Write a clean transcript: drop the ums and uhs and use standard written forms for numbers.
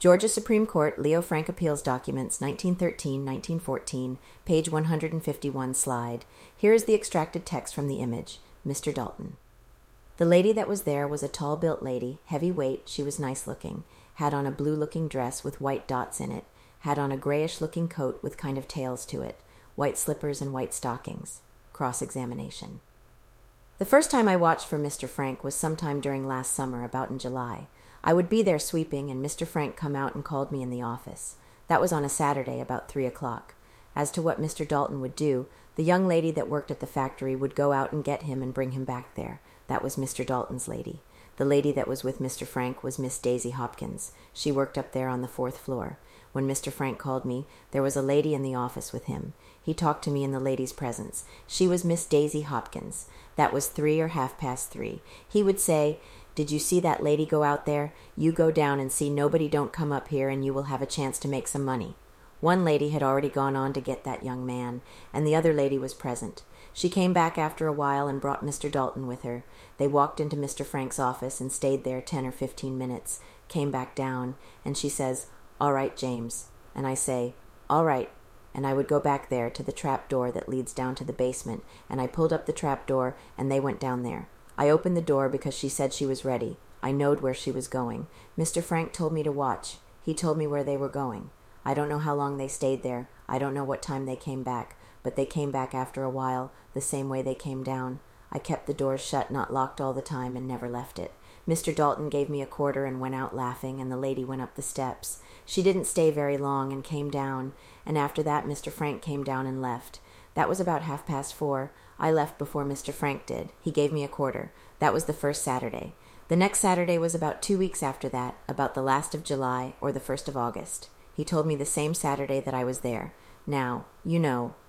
Georgia Supreme Court, Leo Frank Appeals Documents, 1913-1914, page 151, slide. Here is the extracted text from the image. Mr. Dalton. The lady that was there was a tall-built lady, heavy-weight, she was nice-looking, had on a blue-looking dress with white dots in it, had on a grayish-looking coat with kind of tails to it, white slippers and white stockings. Cross-examination. The first time I watched for Mr. Frank was sometime during last summer, about in July. I would be there sweeping, and Mr. Frank come out and called me in the office. That was on a Saturday, about 3 o'clock. As to what Mr. Dalton would do, the young lady that worked at the factory would go out and get him and bring him back there. That was Mr. Dalton's lady. The lady that was with Mr. Frank was Miss Daisy Hopkins. She worked up there on the 4th floor. When Mr. Frank called me, there was a lady in the office with him. He talked to me in the lady's presence. She was Miss Daisy Hopkins. That was 3 or 3:30. He would say, "Did you see that lady go out there? You go down and see nobody don't come up here, and you will have a chance to make some money." One lady had already gone on to get that young man, and the other lady was present. She came back after a while and brought Mr. Dalton with her. They walked into Mr. Frank's office and stayed there 10 or 15 minutes, came back down, and she says, "All right, James." And I say, "All right." And I would go back there to the trap door that leads down to the basement, and I pulled up the trap door, and they went down there. I opened the door because she said she was ready. I knowed where she was going. Mr. Frank told me to watch. He told me where they were going. I don't know how long they stayed there. I don't know what time they came back, but they came back after a while, the same way they came down. I kept the doors shut, not locked all the time, and never left it. Mr. Dalton gave me a quarter and went out laughing, and the lady went up the steps. She didn't stay very long and came down, and after that Mr. Frank came down and left. That was about 4:30. I left before Mr. Frank did. He gave me a quarter. That was the first Saturday. The next Saturday was about 2 weeks after that, about the last of July or the 1st of August. He told me the same Saturday that I was there. Now, you know,